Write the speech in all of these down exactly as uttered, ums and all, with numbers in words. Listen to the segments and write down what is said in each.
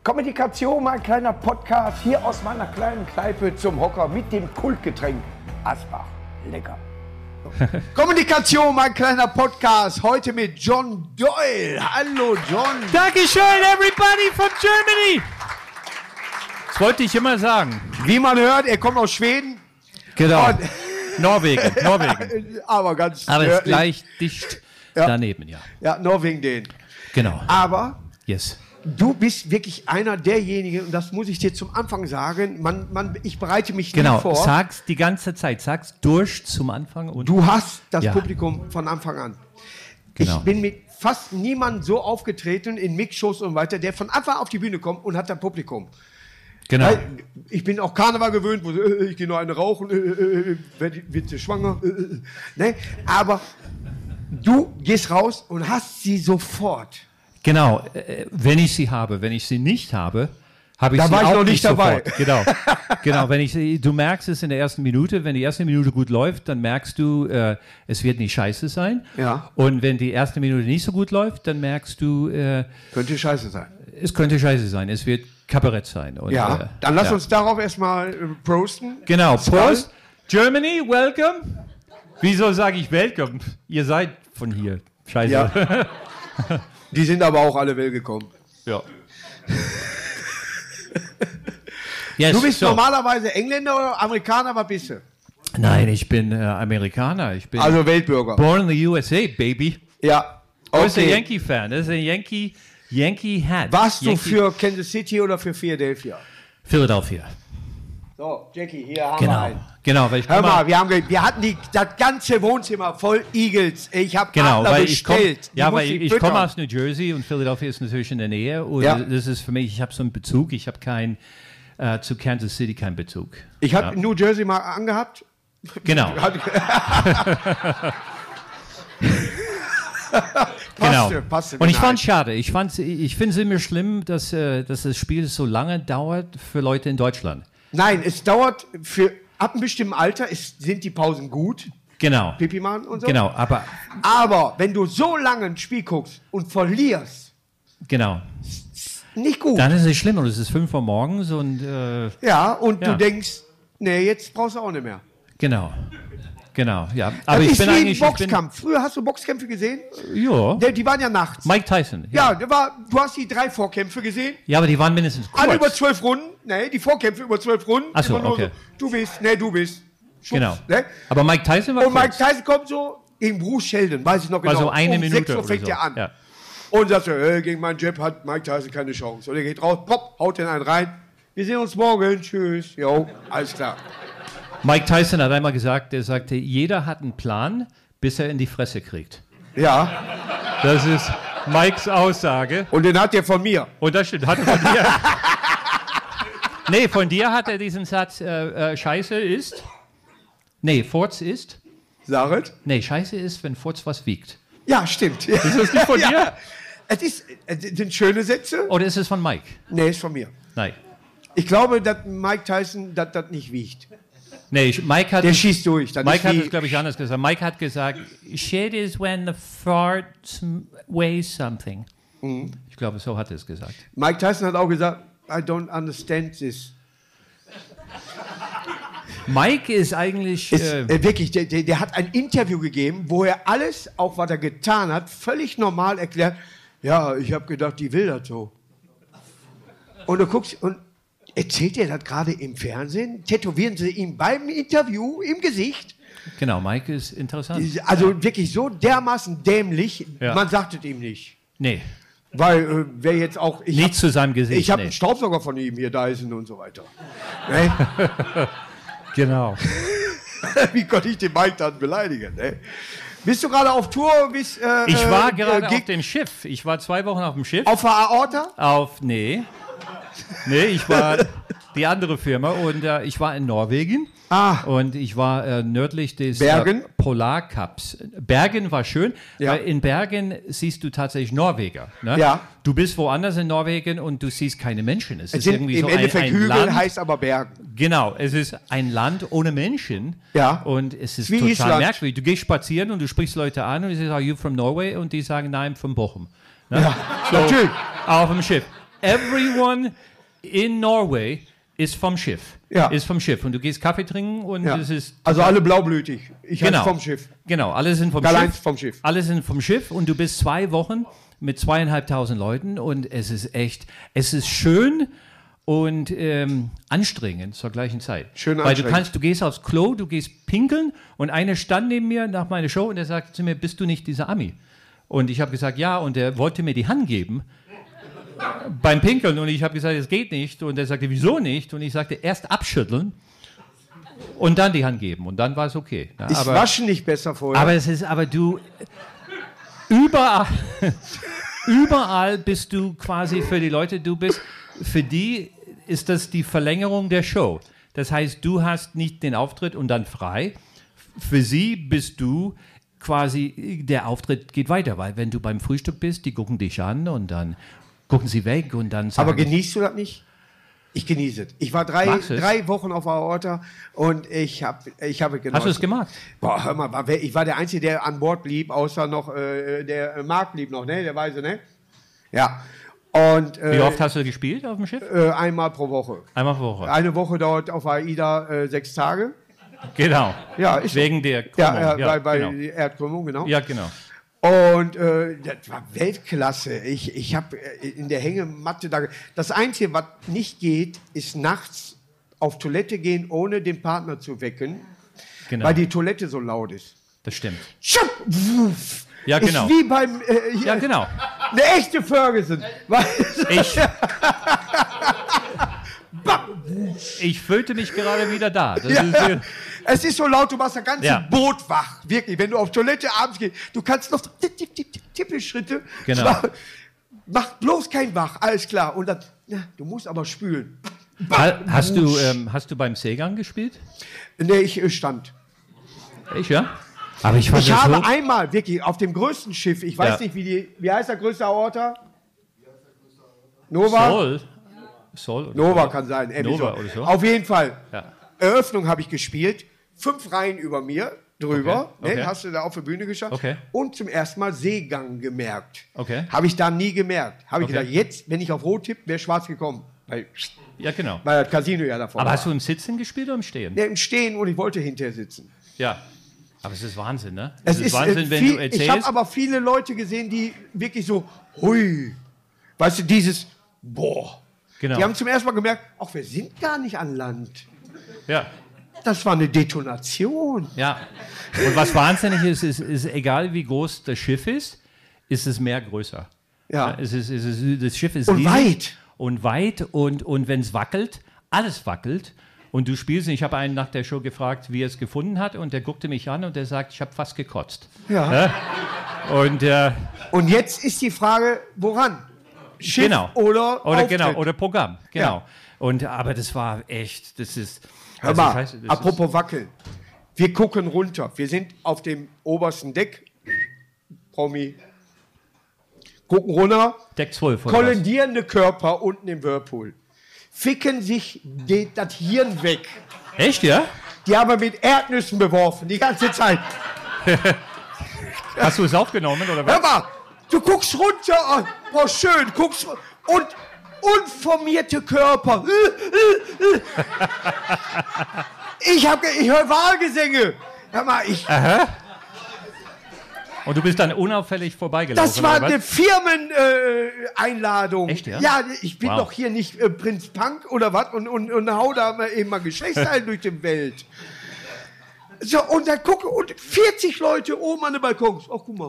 Kommunikation, mein kleiner Podcast, hier aus meiner kleinen Kneipe zum Hocker mit dem Kultgetränk Asbach. Lecker. Kommunikation, mein kleiner Podcast, heute mit John Doyle. Hallo John. Dankeschön, everybody from Germany. Das wollte ich immer sagen. Wie man hört, er kommt aus Schweden. Genau. Und Norwegen, Norwegen. Aber ganz Aber ist nördlich. gleich dicht Ja. daneben, ja. Ja, Norwegen den. Genau. Aber Yes. du bist wirklich einer derjenigen, und das muss ich dir zum Anfang sagen, man, man, ich bereite mich Genau. nie vor. Sag's die ganze Zeit. Sag's durch zum Anfang. Und Du hast das Ja. Publikum von Anfang an. Genau. Ich bin mit fast niemandem so aufgetreten in Mixshows und weiter, der von Anfang auf die Bühne kommt und hat ein Publikum. Genau. Weil ich bin auch Karneval gewöhnt, wo äh, ich gehe nur eine rauchen, äh, äh, wird, wird sie schwanger. Äh, äh, ne? Aber du gehst raus und hast sie sofort. Genau. Äh, Wenn ich sie habe. Wenn ich sie nicht habe, habe ich Da sie war ich auch noch nicht dabei. sofort. Genau. Genau. Wenn ich sie, du merkst es in der ersten Minute. Wenn die erste Minute gut läuft, dann merkst du, äh, es wird nicht scheiße sein. Ja. Und wenn die erste Minute nicht so gut läuft, dann merkst du, äh, Könnte scheiße sein. es könnte scheiße sein. Es wird Kabarett sein. Und, Ja, äh, dann lass ja. uns darauf erstmal äh, prosten. Genau. Skull. Prost. Germany, welcome. Wieso sage ich welcome? Ihr seid von hier. Scheiße. Ja. Die sind aber auch alle well gekommen. Ja. Yes, Du bist so. normalerweise Engländer oder Amerikaner, was bist du? Nein, ich bin äh, Amerikaner. Ich bin Also Weltbürger. born in the U S A, baby. Ja. Du bist ein Okay. Yankee-Fan. Das ist ein Yankee, Yankee Hat. Warst du Yankee für Kansas City oder für Philadelphia? Philadelphia. So, Jackie, hier haben wir Genau. einen. Genau, weil ich Hör komm mal, wir, haben, ge- wir hatten die, das ganze Wohnzimmer voll Eagles. Ich habe Genau, Adler weil ich komme bestellt. Die ja, muss weil ich, ich füttern. komme aus New Jersey und Philadelphia ist natürlich in der Nähe und Ja. das ist für mich, ich habe so einen Bezug, ich habe kein äh, zu Kansas City keinen Bezug. Ich habe ja. New Jersey mal angehabt. Genau, Passte, genau. passte Und ich mir fand ein. schade, ich fand, ich finde es immer schlimm, dass, äh, dass das Spiel so lange dauert für Leute in Deutschland. Nein, es dauert für ab einem bestimmten Alter ist, sind die Pausen gut. Genau, Pipi machen und so. genau, aber Aber wenn du so lange ein Spiel guckst und verlierst, genau, nicht gut. dann ist es schlimm und es ist fünf Uhr morgens und äh, Ja, und Ja. du denkst, nee, jetzt brauchst du auch nicht mehr. genau, genau, ja. Aber das ich ist bin wie ein eigentlich, ich bin, Boxkampf. Früher hast du Boxkämpfe gesehen? ja, Die, die waren ja nachts. Mike Tyson. Ja, da war, du hast die drei Vorkämpfe gesehen. Ja, aber die waren mindestens kurz. Alle über zwölf Runden. Nee, die Vorkämpfe über zwölf Runden. Ach so, Immer nur okay. so, du bist, nee, du bist. Schubs, Genau. Ne? Aber Mike Tyson war Und Mike kurz. Tyson kommt so gegen Bruce Sheldon, weiß ich noch genau. War so eine um Minute sechs Uhr oder fängt so. er an. Ja. Und sagt so, äh, gegen meinen Jab hat Mike Tyson keine Chance. Und er geht raus, pop, haut den einen rein. Wir sehen uns morgen, tschüss. Jo, alles klar. Mike Tyson hat einmal gesagt, er sagte, jeder hat einen Plan, bis er in die Fresse kriegt. Ja, Das ist Mikes Aussage. und den hat er von mir. Und das stimmt, hat er von dir. Nee, von dir hat er diesen Satz, äh, äh, Scheiße ist. Nee, Furz ist. Sag es. Nee, Scheiße ist, wenn Furz was wiegt. Ja, stimmt. Ist das nicht von dir? Es ist, es sind schöne Sätze. Oder ist es von Mike? Nee, ist von mir. Nein. Ich glaube, dass Mike Tyson das das nicht wiegt. Nee, ich- Mike hat, Der schießt durch. Das Mike ist hat wie, es, glaube ich, anders gesagt. Mike hat gesagt, shit is when the fart weighs something. Mhm. Ich glaube, so hat er es gesagt. Mike Tyson hat auch gesagt, I don't understand this. Mike ist eigentlich... Ist, äh, äh, wirklich, der, der, der hat ein Interview gegeben, wo er alles, auch was er getan hat, völlig normal erklärt. Ja, ich habe gedacht, die will das so. Und du guckst, und erzählt er das gerade im Fernsehen? Tätowieren sie ihm beim Interview im Gesicht? genau, Mike ist interessant. Also wirklich so dermaßen dämlich, Ja. man sagt es ihm nicht. Nee, Weil äh, wer jetzt auch... Ich nicht hab, zu seinem Gesicht. ich habe nee. einen Staubsauger von ihm, hier Dyson und so weiter. Ne? Genau. Wie konnte ich den Mike dann beleidigen? Ne? Bist du gerade auf Tour? Bist, äh, Ich war äh, gerade Gig- auf dem Schiff. Ich war zwei Wochen auf dem Schiff. Auf der Aorta? Auf, nee. Nee, ich war die andere Firma und äh, ich war in Norwegen. Ah. Und ich war äh, nördlich des Bergen? Äh, Polarkaps. Bergen war schön, Ja. weil in Bergen siehst du tatsächlich Norweger. Ne? Ja. Du bist woanders in Norwegen und du siehst keine Menschen. Es, Es ist sind irgendwie im so ein, Endeffekt ein Hügel, Land. heißt aber Bergen. Genau, es ist ein Land ohne Menschen. Ja. Und es ist Wie total Island. merkwürdig. Du gehst spazieren und du sprichst Leute an und du sagst, are you from Norway? Und die sagen, nein, from Bochum. Ne? Ja, natürlich. Auf dem Schiff. everyone in Norway ist vom Schiff. Ja. Ist vom Schiff. Und du gehst Kaffee trinken und Ja. es ist... Also alle blaublütig. Ich Genau. heiße vom Schiff. Genau, alle sind vom Karl-Heinz Schiff. vom Schiff. Alle sind vom Schiff und du bist zwei Wochen mit zweieinhalbtausend Leuten und es ist echt, es ist schön und ähm, anstrengend zur gleichen Zeit. Schön Weil du anstrengend. kannst, du gehst aufs Klo, du gehst pinkeln und einer stand neben mir nach meiner Show und der sagte zu mir, bist du nicht dieser Ami? Und ich habe gesagt, ja, und er wollte mir die Hand geben beim Pinkeln und ich habe gesagt, es geht nicht und er sagte, wieso nicht? Und ich sagte, erst abschütteln und dann die Hand geben und dann war es okay. Ja, Ist aber, Waschen nicht besser vorher? aber es ist, aber du, überall, überall bist du quasi für die Leute, du bist, für die ist das die Verlängerung der Show. Das heißt, du hast nicht den Auftritt und dann frei. Für sie bist du quasi, der Auftritt geht weiter, weil wenn du beim Frühstück bist, die gucken dich an und dann gucken sie weg und dann sagen... Aber genießt du das nicht? Ich genieße es. Ich war drei, Magst du es? drei Wochen auf Aorta und ich habe ich hab es genossen. Hast du es gemacht? Boah, hör mal, war- ich war der Einzige, der an Bord blieb, außer noch äh, der äh, Marc blieb noch, ne? Der Weise, ne? Ja. Und, äh, Wie oft hast du gespielt auf dem Schiff? äh, einmal pro Woche. Einmal pro Woche. Eine Woche dauert auf AIDA äh, sechs Tage. Genau. Ja, ist Wegen der Ja, Krümmung. ja, bei, bei genau. Erdkrümmung, genau. Ja, genau. Und äh, das war Weltklasse. Ich, ich habe in der Hängematte da. Das Einzige, was nicht geht, ist nachts auf Toilette gehen, ohne den Partner zu wecken, genau. weil die Toilette so laut ist. Das stimmt. Schupp, wuff. Ja, genau. Ist wie beim. Äh, hier, Ja, genau. Eine echte Ferguson. Weißt du? Ich, ich fühlte mich gerade wieder da. Das Ja. ist, äh, Es ist so laut, du machst das ganze Ja. Boot wach. Wirklich, wenn du auf Toilette abends gehst, du kannst noch so tipp, tipp, tipp, tipp, Tippelschritte. Genau. Mach, mach bloß kein Wach, alles klar. Und dann, na, du musst aber spülen. ha- hast, du, ähm, hast du beim Seegang gespielt? Nee, ich äh, stand. Ich, ja? Aber ich fand Ich das habe so... einmal, wirklich, auf dem größten Schiff, ich weiß Ja. nicht, wie die, wie heißt der größte Aorta? Nova? Sol. Sol oder Nova Sol? kann sein. irgendwie Nova so. oder so. Auf jeden Fall. Ja. Eröffnung habe ich gespielt. Fünf Reihen über mir drüber. Okay, okay. Ne, hast du da auf der Bühne geschafft. Okay. Und zum ersten Mal Seegang gemerkt. Okay. Habe ich da nie gemerkt. Habe ich Okay. gedacht, jetzt, wenn ich auf Rot tippe, wäre schwarz gekommen. Weil, Ja, genau. weil das Casino ja davor Aber war. hast du im Sitzen gespielt oder im Stehen? Ja, im Stehen und ich wollte hinterher sitzen. Ja. Aber es ist Wahnsinn, ne? Es ist ist, Wahnsinn, äh, wenn viel, du ich habe erzählst. aber viele Leute gesehen, die wirklich so, hui. Weißt du, dieses, boah. Genau. Die haben zum ersten Mal gemerkt, ach, wir sind gar nicht an Land. Ja. Das war eine Detonation. Ja. Und was wahnsinnig ist, ist, ist, egal wie groß das Schiff ist, ist es mehr größer. Ja. es ist, es ist, das Schiff ist Und riesig weit. Und weit und, und wenn es wackelt, alles wackelt. Und du spielst, ich habe einen nach der Show gefragt, wie er es gefunden hat und der guckte mich an und der sagt, ich habe fast gekotzt. Ja. Und äh, Und jetzt ist die Frage, woran? Schiff genau. oder oder, Auftritt? genau, oder Programm. Genau. Ja. Und, aber das war echt, das ist... Hör also mal, das heißt, das apropos wackeln. Wir gucken runter. Wir sind auf dem obersten Deck. Promi. Gucken runter. ist Deck zwölf. oder was? Kollidierende Körper unten im Whirlpool. Ficken sich die, das Hirn weg. Echt, ja? Die haben wir mit Erdnüssen beworfen, die ganze Zeit. Hast du es aufgenommen oder was? Hör mal, du guckst runter, oh, schön, guckst ru- und unformierte Körper. Ich, hab ge- ich höre Wahlgesänge. Hör mal, ich, Und du bist dann unauffällig vorbeigelaufen. das war oder was? eine Firmeneinladung. Äh, Einladung. Echt, ja? Ja, ich bin Wow. doch hier nicht äh, Prinz Punk oder was und, und, und hau da mal eben mal Geschlechtsteile durch die Welt. So, und dann gucke, und vierzig Leute oben an den Balkons. Ach, guck mal.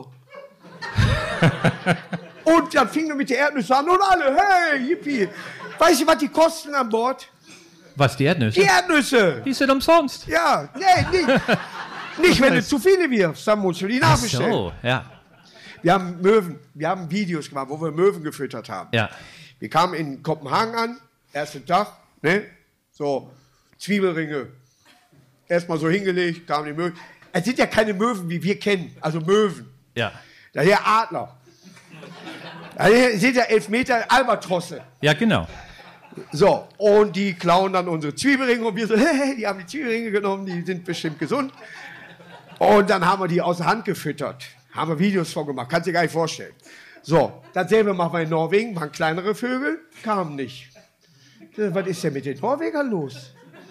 Und dann fingen wir mit der Erdnüsse an und alle, hey, yippie. Weißt du, was die kosten an Bord? Was, die Erdnüsse? Die Erdnüsse. Die sind umsonst. Ja, nee, nicht. Nicht, wenn du zu viele wirfst, dann musst du die Ach nachbestellen. so, ja. Wir haben Möwen, wir haben Videos gemacht, wo wir Möwen gefüttert haben. Ja. Wir kamen in Kopenhagen an, ersten Tag, ne? So, Zwiebelringe. Erstmal so hingelegt, kamen die Möwen. Es sind ja keine Möwen, wie wir kennen, also Möwen. Ja. Daher Adler. Daher sind ja Elfmeter Albatrosse. Ja, genau. So, und die klauen dann unsere Zwiebelringe und wir so, hey, die haben die Zwiebelringe genommen, die sind bestimmt gesund. Und dann haben wir die aus der Hand gefüttert. Haben wir Videos vorgemacht, kannst dir gar nicht vorstellen. So, dasselbe machen wir in Norwegen, waren kleinere Vögel, kamen nicht. Was ist denn mit den Norwegern los?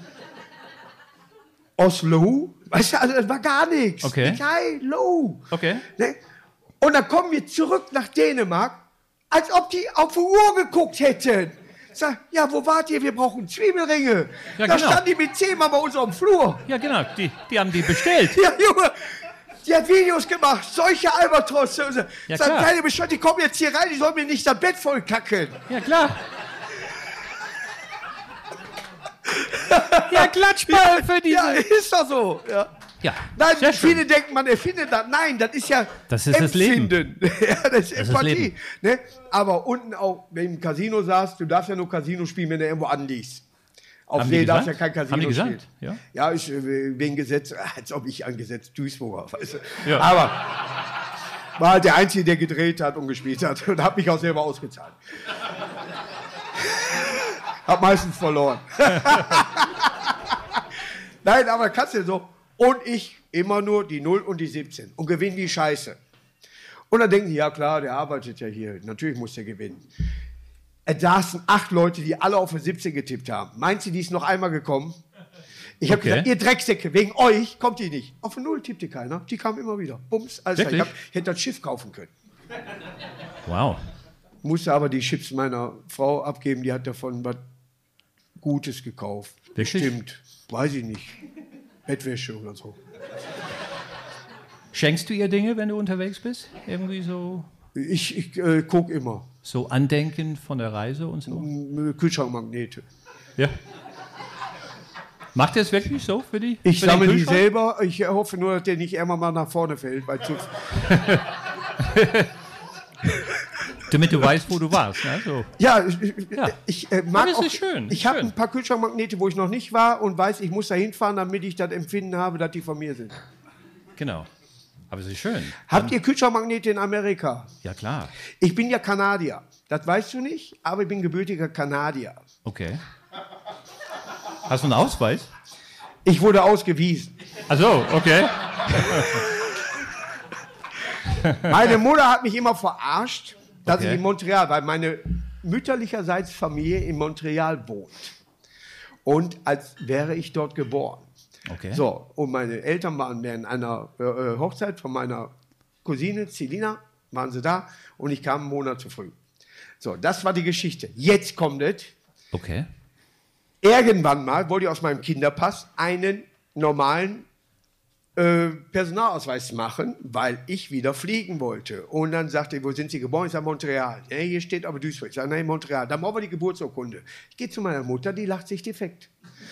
Oslo? Weißt du, also das war gar nichts. Okay. Hi, low. Okay. Ne? Und dann kommen wir zurück nach Dänemark, als ob die auf die Uhr geguckt hätten. Sag, ja, wo wart ihr? Wir brauchen Zwiebelringe. Ja, da genau. stand die mit zehnmal bei uns auf dem Flur. Ja, genau, die, die haben die bestellt. Ja, Junge, die hat Videos gemacht, solche Albatrosse. Ja, Sagt, klar. keine Bescheid, die kommen jetzt hier rein, die sollen mir nicht das Bett voll kacken. Ja, klar. Ja, Klatschball für diese... Ja, ist doch so. Ja. Ja, Nein, sehr schön. viele denken, man erfindet das. Nein, das ist ja Das ist das Leben. Empfinden. Ja, das ist Das ist Empathie. Leben. Ne? Aber unten auch, wenn du im Casino saßt, du darfst ja nur Casino spielen, wenn du irgendwo anliegst. Auf Haben See die darfst du ja gesagt? kein Casino Haben die spielen. gesagt? Ja. Ja, ich, äh, wegen Gesetz, als ob ich ein Gesetz Duisburger, weißt du. Ja. Aber war halt der Einzige, der gedreht hat und gespielt hat und hab mich auch selber ausgezahlt. Hab meistens verloren. Nein, aber kannst du so. Und ich immer nur die null und die siebzehn und gewinne die Scheiße. Und dann denken die, ja klar, der arbeitet ja hier, natürlich muss der gewinnen. Es saßen acht Leute, die alle auf eine siebzehn getippt haben. Meinst du, die ist noch einmal gekommen? Ich habe Okay. gesagt, ihr Drecksäcke, wegen euch kommt die nicht. Auf eine null tippte keiner, die kam immer wieder. Bums, alles klar. Ich, Wirklich? hab, ich hätte das Schiff kaufen können. Wow. Musste aber die Chips meiner Frau abgeben, die hat davon was Gutes gekauft. Wirklich? Bestimmt, weiß ich nicht. Bettwäsche oder so. Schenkst du ihr Dinge, wenn du unterwegs bist? Irgendwie so, Ich, ich äh, gucke immer. so Andenken von der Reise und so? M- Kühlschrankmagnete. Ja. Macht ihr es wirklich so für die? Ich für den sammle die Kühlschrank? selber. Ich hoffe nur, dass der nicht irgendwann mal nach vorne fällt. Weil zu Damit du weißt, wo du warst. Ne? So. ja, ich, Ja. ich äh, mag das auch. ist schön, Ich habe schön. ein paar Kühlschrankmagnete, wo ich noch nicht war und weiß, ich muss da hinfahren, damit ich das Empfinden habe, dass die von mir sind. Genau. Aber es ist schön. Habt ihr Kühlschrankmagnete in Amerika? Ja, klar. Ich bin ja Kanadier. Das weißt du nicht, aber ich bin gebürtiger Kanadier. Okay. Hast du einen Ausweis? Ich wurde ausgewiesen. Ach so, okay. Meine Mutter hat mich immer verarscht, dass Okay. ich in Montreal, weil meine mütterlicherseits Familie in Montreal wohnt. Und als wäre ich dort geboren. Okay. So, und meine Eltern waren während einer äh, Hochzeit von meiner Cousine Celina, waren sie da und ich kam einen Monat zu früh. So, das war die Geschichte. Jetzt kommt es. Okay. Irgendwann mal wollte ich aus meinem Kinderpass einen normalen äh, Personalausweis machen, weil ich wieder fliegen wollte. Und dann sagte ich, wo sind Sie geboren? Ich sage, Montreal. Ja, hier steht aber Duisburg. Ich sage, nein, Montreal. Dann brauchen wir die Geburtsurkunde. Ich gehe zu meiner Mutter, die lacht sich defekt.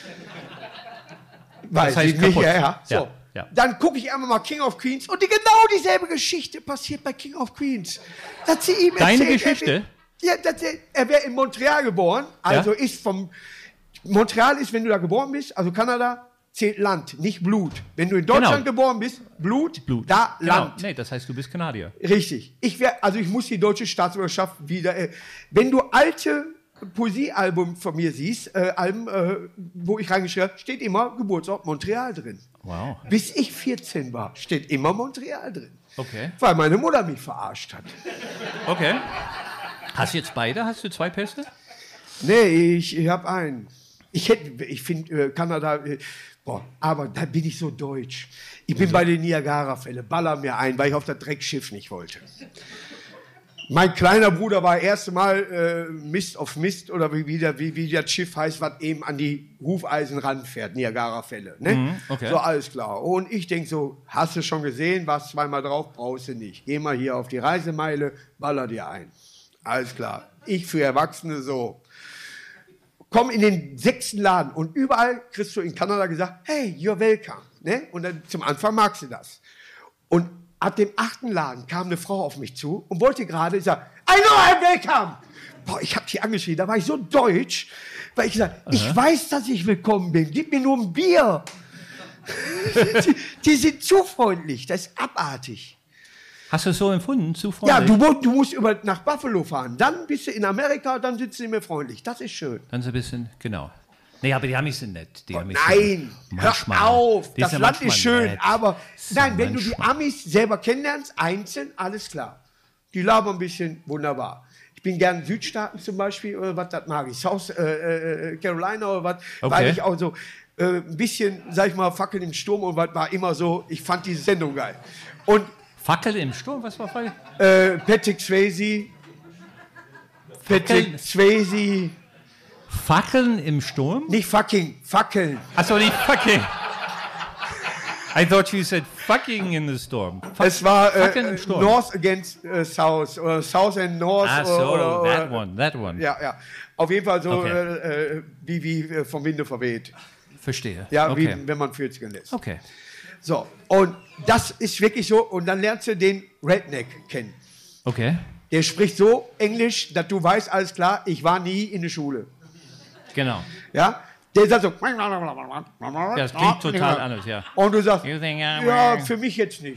Weil Das heißt sie nicht, kaputt. ja, ja. So. Ja, ja. Dann gucke ich einmal mal King of Queens und die, genau dieselbe Geschichte passiert bei King of Queens. Dass sie ihm Deine erzählt, Geschichte? Er, wär- ja, dass er, er wäre in Montreal geboren, also Ja. ist vom... Montreal ist, wenn du da geboren bist, also Kanada, zählt Land, nicht Blut. Wenn du in Deutschland Genau. geboren bist, Blut, Blut. da Genau. Land. Nee, das heißt, du bist Kanadier. Richtig. Ich wär, also ich muss die deutsche Staatsbürgerschaft wieder. Äh, wenn du alte Poesiealbum von mir siehst, äh, Alben, äh, wo ich reingeschrieben habe, steht immer Geburtsort Montreal drin. Wow. Bis ich vierzehn war, steht immer Montreal drin. Okay. Weil meine Mutter mich verarscht hat. Okay. Hast du jetzt beide? Hast du zwei Pässe? Nee, ich, ich habe einen. Ich hätte, ich finde äh, Kanada, äh, boah, aber da bin ich so deutsch. Ich bin bei den Niagara-Fällen, baller mir ein, weil ich auf das Dreckschiff nicht wollte. Mein kleiner Bruder war das erste Mal äh, Mist auf Mist oder wie, wie, der, wie, wie das Schiff heißt, was eben an die Hufeisen ranfährt, Niagara-Fälle. Ne? Mhm, okay. So, alles klar. Und ich denke so, hast du schon gesehen, warst zweimal drauf, brauchst du nicht. Geh mal hier auf die Reisemeile, baller dir ein. Alles klar. Ich für Erwachsene so. Komm in den sechsten Laden und überall kriegst du in Kanada gesagt, hey, you're welcome. Ne? Und dann zum Anfang magst du das. Und ab dem achten Laden kam eine Frau auf mich zu und wollte gerade sagen, I know I'm welcome. Boah, ich habe die angeschrien, da war ich so deutsch, weil ich gesagt, ich weiß, dass ich willkommen bin, gib mir nur ein Bier. die, die sind zu freundlich, das ist abartig. Hast du es so empfunden? Zu Ja, freundlich? du, mu- du musst über, nach Buffalo fahren, dann bist du in Amerika, dann sind sie mir freundlich, das ist schön. Dann so ein bisschen, genau. Nee, aber die Amis sind nett. Die Amis Nein, sind manchmal, hör auf, die das sind Land manchmal ist schön, nett. aber Sind nein, wenn du die manchmal- Amis selber kennenlernst, einzeln, alles klar. die labern ein bisschen, wunderbar. Ich bin gern Südstaaten zum Beispiel, oder was, das mag ich. South äh, äh, Carolina oder was, Okay. weil ich auch so äh, ein bisschen, sag ich mal, Fackeln im Sturm und was war immer so, ich fand diese Sendung geil. Und Fackel im Sturm, was war Fackel? äh, Patrick Swayze, Patrick Fackeln? Swayze, Fackeln im Sturm? nicht fucking, Fackeln. Achso, nicht fucking. I thought you said fucking in the storm. Fuck, Es war Fackeln äh, im Sturm. North against äh, South oder South and North. Ah, so, oder, oder, that one, that one. Ja, ja. Auf jeden Fall so Okay. äh, äh, wie, wie äh, vom Winde verweht. Verstehe. Ja, okay. wie wenn man vierzig lässt. Okay. So, und das ist wirklich so. Und dann lernst du den Redneck kennen. Okay. Der spricht so Englisch, dass du weißt, alles klar, ich war nie in der Schule. Genau. Ja? Der sagt so. Ja, das klingt total anders, ja. Und du sagst, You think I'm ja, a- für mich jetzt nicht.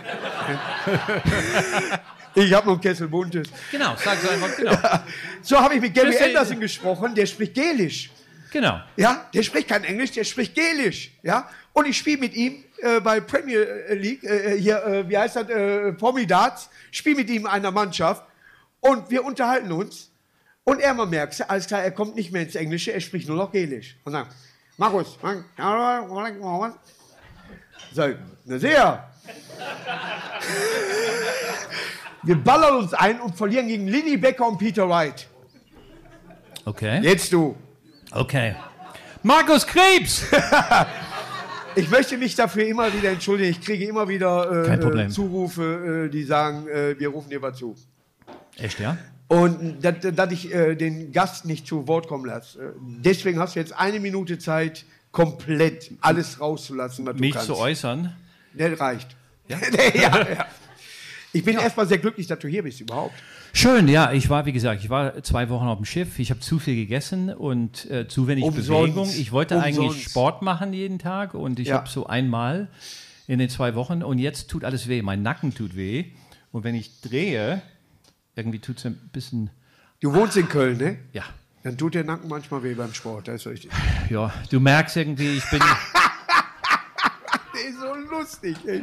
Ich habe noch einen Kessel Buntes. Genau, sag so einfach, genau. So habe ich mit Gary Das ist- Anderson gesprochen, der spricht Gälisch. Genau. Ja, der spricht kein Englisch, der spricht Gälisch. Ja, und ich spiele mit ihm äh, bei Premier League, äh, hier, äh, wie heißt das, äh, Pommy Darts, spiele mit ihm in einer Mannschaft und wir unterhalten uns. Und er mal merkt, alles klar, er kommt nicht mehr ins Englische, er spricht nur noch Gälisch. Und sagt, Markus, sag, na sehr. Wir ballern uns ein und verlieren gegen Linny Becker und Peter Wright. Okay. Jetzt du. Okay. Markus Krebs! Ich möchte mich dafür immer wieder entschuldigen. Ich kriege immer wieder Kein äh, Problem. äh, Zurufe, äh, die sagen, äh, wir rufen dir was zu. Echt, ja? Und dass, dass ich äh, den Gast nicht zu Wort kommen lasse. Äh, Deswegen hast du jetzt eine Minute Zeit, komplett alles rauszulassen, was du Mich kannst. zu äußern. Der reicht. Ja? ja, ja. Ich bin erstmal sehr glücklich, dass du hier bist überhaupt. Schön, ja, ich war, wie gesagt, ich war zwei Wochen auf dem Schiff, ich habe zu viel gegessen und äh, zu wenig Umsonst. Bewegung. Ich wollte Umsonst. eigentlich Sport machen jeden Tag und ich Ja. habe so einmal in den zwei Wochen und jetzt tut alles weh, mein Nacken tut weh und wenn ich drehe, irgendwie tut es ein bisschen, Du wohnst in Köln, ne? ja, Dann tut der Nacken manchmal weh beim Sport, das ist richtig. ja, du merkst irgendwie, ich bin, Der ist so lustig, ey.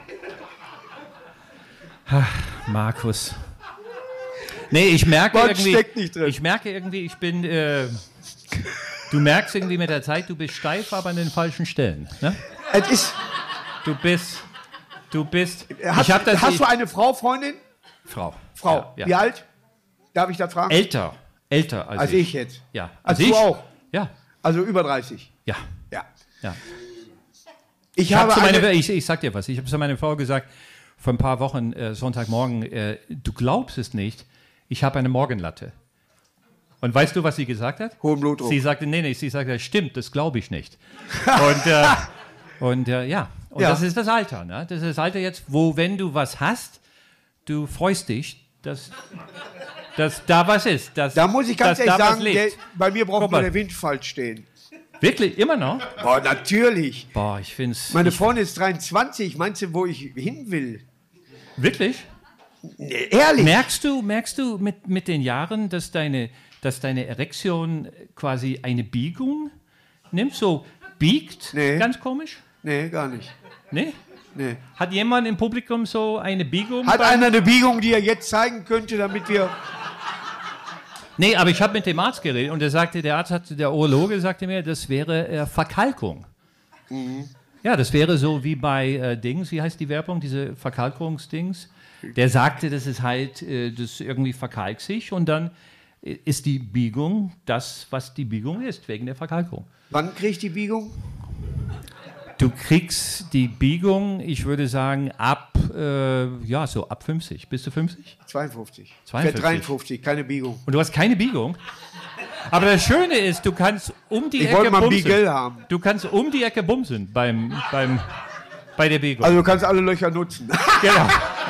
Markus. Nee, ich merke Man irgendwie, steckt nicht drin. ich merke irgendwie, ich bin, äh, du merkst irgendwie mit der Zeit, du bist steif, aber an den falschen Stellen, ne? Es ist, Du bist, du bist, hast ich habe das, hast ich, du eine Frau, Freundin? Frau. Frau. Ja, ja. Wie alt? Darf ich das fragen? Älter, älter als, Als ich. ich jetzt. Ja. Als ich? du auch? Ja, Also über dreißig. ja, Ja. ja. Ich, Ich, hab habe zu meine, eine, ich, ich sag dir was, ich habe zu meiner Frau gesagt, vor ein paar Wochen, äh, Sonntagmorgen, äh, du glaubst es nicht, ich habe eine Morgenlatte. Und weißt du, was sie gesagt hat? Hohen Blutdruck. Sie sagte, nee, nee, sie sagte, stimmt, das glaube ich nicht. und äh, und äh, ja, und Ja. das ist das Alter, ne? Das ist das Alter jetzt, wo, wenn du was hast, du freust dich, dass, dass da was ist. Dass, da muss ich ganz dass ehrlich da was sagen, der, lebt. bei mir braucht Guck nur mal. der Wind falsch stehen. Wirklich, immer noch? Boah, natürlich. Boah, ich finde es. Meine Freundin ist dreiundzwanzig. Meinst du, wo ich hin will? Wirklich? Nee, ehrlich? Merkst du, merkst du mit, mit den Jahren, dass deine, dass deine Erektion quasi eine Biegung nimmt? So biegt? Nee. Ganz komisch? Nee, gar nicht. Nee? Nee. Hat jemand im Publikum so eine Biegung? Hat beim- einer eine Biegung, die er jetzt zeigen könnte, damit wir... Nee, aber ich habe mit dem Arzt geredet und der sagte, der Arzt hat, der Urologe sagte mir, das wäre äh, Verkalkung. Mhm. Ja, das wäre so wie bei äh, Dings, wie heißt die Werbung, diese Verkalkungsdings? Der sagte, das ist halt, äh, das irgendwie verkalkt sich und dann äh, ist die Biegung das, was die Biegung ist, wegen der Verkalkung. Wann kriege ich die Biegung? Du kriegst die Biegung, ich würde sagen, ab, äh, ja, so ab fünfzig. Bist du fünfzig? zweiundfünfzig. zweiundfünfzig. Ich werde dreiundfünfzig, keine Biegung. Und du hast keine Biegung? Aber das Schöne ist, du kannst um die Ich Ecke wollte mal bumsen. Beagle haben. Du kannst um die Ecke bumsen beim, beim, bei der Biegung. Also du kannst alle Löcher nutzen. Genau.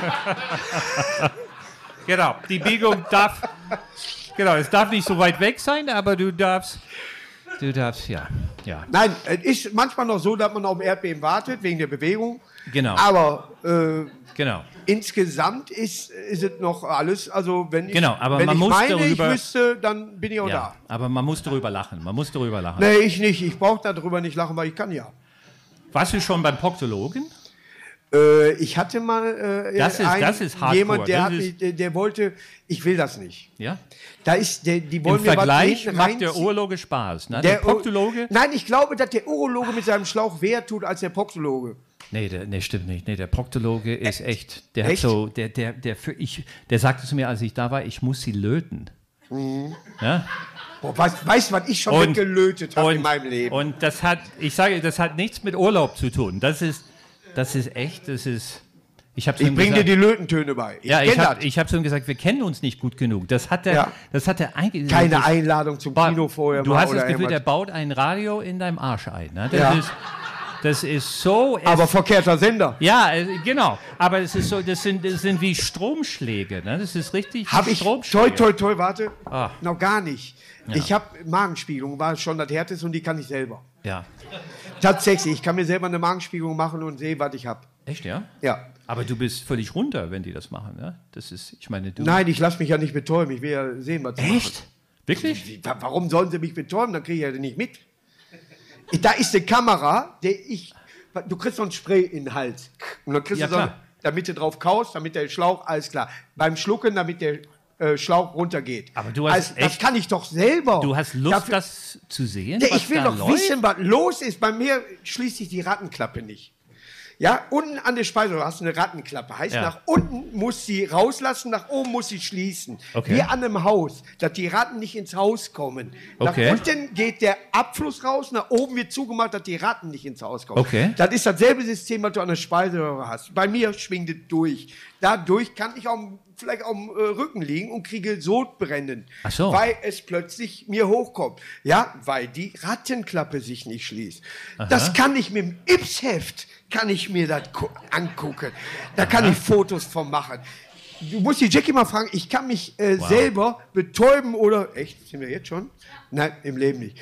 Genau. Die Biegung darf, genau, es darf nicht so weit weg sein, aber du darfst, du darfst, ja, ja, Nein, es ist manchmal noch so, dass man auf Erdbeben wartet, wegen der Bewegung. genau, Aber äh, genau. insgesamt ist, ist es noch alles, also wenn ich, Genau, aber wenn man ich muss meine, darüber- ich müsste, dann bin ich auch Ja, aber man muss darüber lachen, man muss darüber lachen. da. Nee, ich nicht. Ich brauche darüber nicht lachen, weil ich kann ja. Warst du schon beim Proktologen? Äh, ich hatte mal äh, Das ist- einen, das ist Hardcore. jemand, der, Das hat ist- mich, der, der wollte, ich will das nicht. Ja? Da ist, der, die wollen Im mir was Vergleich hinten macht der reinziehen. Urologe Spaß. Ne? Der, Der Ur- Proktologe? Nein, ich glaube, dass der Urologe mit seinem Schlauch mehr tut als der Proktologe. Nee, der, nee, stimmt nicht. Nee, der Proktologe ist echt. Der Echt? hat so, der, der, der, für ich, der sagte zu mir, als ich da war, ich muss sie löten. Ja? Boah, weißt, weißt du, was ich schon Und- weggelötet habe und, in meinem Leben? Und das hat, ich sage, das hat nichts mit Urlaub zu tun. Das ist, das ist echt, das ist. Ich habe Ich bringe dir die Lötentöne bei. Ich Ja, ich kenn habe das. ich hab so gesagt, wir kennen uns nicht gut genug. Das hat der, Ja. das hat der eigentlich. Keine das, Einladung zum Kino vorher. Du mal hast oder das Gefühl, der irgendwas. baut ein Radio in deinem Arsch ein. Ne? Das, Ja. ist, das ist so. es- Aber verkehrter Sender. ja, äh, genau. Aber es ist so, das sind, das sind wie Stromschläge. Ne? Das ist richtig. Habe wie ich, Stromschläge. toi, toi, toi, warte, Ah. noch gar nicht. Ich habe Magenspiegelung, war schon das härteste und die kann ich selber. Ja. Tatsächlich, ich kann mir selber eine Magenspiegelung machen und sehe, was ich habe. Echt, ja? Ja. Aber du bist völlig runter, wenn die das machen. Ne? Das ist, ich meine, du. Nein, ich lasse mich ja nicht betäuben. Ich will ja sehen, was sie machen. Echt? Wirklich? Wie- wa- Warum sollen sie mich betäuben? Dann kriege ich ja nicht mit. Ich- Da ist eine Kamera, der ich. Du kriegst so ein Spray in den Hals. Und dann kriegst Ja, du so, klar. damit du drauf kaust, damit der Schlauch, alles klar. Beim Schlucken, damit der äh, Schlauch runtergeht. Aber du hast also, das echt- kann ich doch selber. Du hast Lust, Dafür- das zu sehen? Ja, was ich will da doch läuft? wissen, was los ist. Bei mir schließt sich die Rattenklappe nicht. Ja, unten an der Speiseröhre hast du eine Rattenklappe. Heißt, Ja. nach unten muss sie rauslassen, nach oben muss sie schließen. Okay. Wie an einem Haus, dass die Ratten nicht ins Haus kommen. Okay. Nach unten geht der Abfluss raus, nach oben wird zugemacht, dass die Ratten nicht ins Haus kommen. Okay. Das ist dasselbe System, was du an der Speiseröhre hast. Bei mir schwingt es durch. Dadurch kann ich auch vielleicht am äh, Rücken liegen und kriege Sodbrennen, Ach so. weil es plötzlich mir hochkommt. Ja, weil die Rattenklappe sich nicht schließt. Das kann ich mit dem Ipsheft, kann ich mir das gu- angucken. Da kann ich Fotos von machen. Du musst die Jackie mal fragen, ich kann mich äh, selber betäuben oder, echt, sind wir jetzt schon? Nein, im Leben nicht.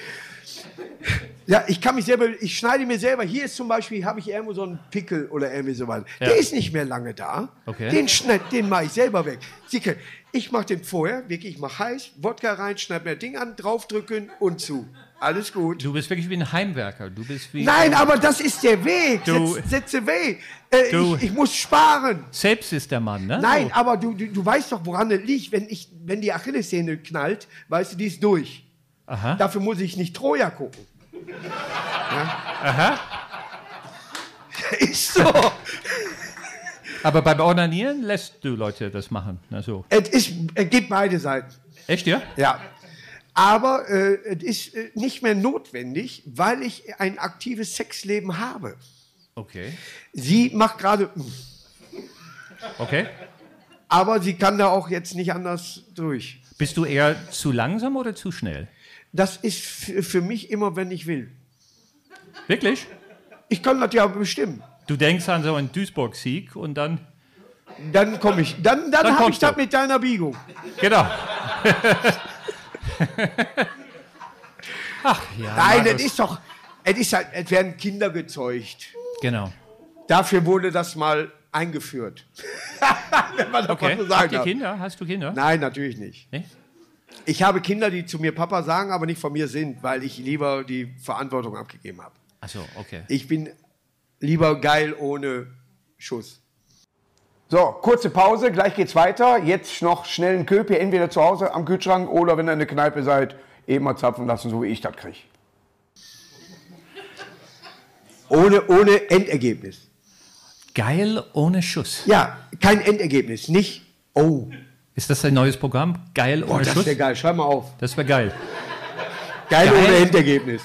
Ja, ich kann mich selber, ich schneide mir selber, hier ist zum Beispiel, habe ich irgendwo so einen Pickel oder irgendwie sowas. Ja. Der ist nicht mehr lange da. Okay. Den schneid, den mache ich selber weg. Sieke, ich mache den vorher, wirklich, ich mache heiß, Wodka rein, schneide mir das Ding an, draufdrücken und zu. Alles gut. Du bist wirklich wie ein Heimwerker. Du bist wie. Nein, aber das ist der Weg. Du- Setz, setze Weg. Äh, Du- ich, ich muss sparen. Selbst ist der Mann, ne? Nein, So. aber du, du, du weißt doch, woran es liegt. Wenn, ich, wenn die Achillessehne knallt, weißt du, die ist durch. Aha. Dafür muss ich nicht Troja gucken. Aha. Ist so. Aber beim Ordinieren lässt du Leute das machen. Na so. es, ist, es gibt beide Seiten. Echt, ja? Ja. Aber äh, es ist äh, nicht mehr notwendig, weil ich ein aktives Sexleben habe. Okay. Sie macht gerade, Okay. aber sie kann da auch jetzt nicht anders durch. Bist du eher zu langsam oder zu schnell? Das ist f- für mich immer, wenn ich will. Wirklich? Ich kann das ja bestimmen. Du denkst an so einen Duisburg-Sieg und dann. Dann komme ich. Dann, dann, Dann habe ich kommst du. das mit deiner Biegung. Genau. Ach ja. Nein, Markus. das ist doch. Es, ist halt, es werden Kinder gezeugt. Genau. Dafür wurde das mal eingeführt. Wenn man das Okay. mal so sagen Habt ihr darf. Kinder? Hast du Kinder? Nein, natürlich nicht. Nee? Ich habe Kinder, die zu mir Papa sagen, aber nicht von mir sind, weil ich lieber die Verantwortung abgegeben habe. Achso, okay. Ich bin lieber geil ohne Schuss. So, kurze Pause, gleich geht's weiter. Jetzt noch schnell einen Köpi, entweder zu Hause am Kühlschrank oder wenn ihr in der Kneipe seid, eben mal zapfen lassen, so wie ich das kriege. Ohne, ohne Endergebnis. Geil ohne Schuss. Ja, kein Endergebnis. Nicht, oh, Ist das ein neues Programm? Geil boah, ohne das Schuss? wäre geil. Schreib mal auf. Das wäre geil. Geil, Geil. ohne Endergebnis.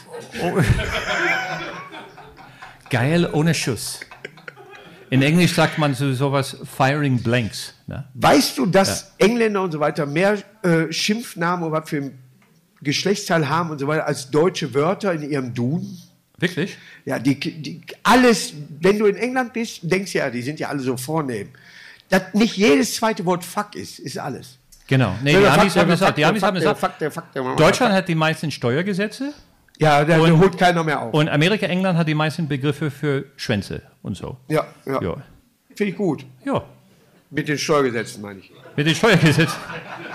Geil ohne Schuss. In Englisch sagt man so sowas Firing Blanks. Ne? Weißt du, dass Engländer und so weiter mehr äh, Schimpfnamen und was für ein Geschlechtsteil haben und so weiter als deutsche Wörter in ihrem Duden? Wirklich? Ja, die, die, alles, wenn du in England bist, denkst du ja, die sind ja alle so vornehm. Dass nicht jedes zweite Wort fuck ist, ist alles. Genau. Nee, die Amis haben gesagt, die Amis haben gesagt, Deutschland hat die meisten Steuergesetze Ja, da Und- holt keiner mehr auf. und Amerika, England hat die meisten Begriffe für Schwänze und so. Ja, ja. Ja. Finde ich gut. Ja. Mit den Steuergesetzen, meine ich. Mit den Steuergesetzen.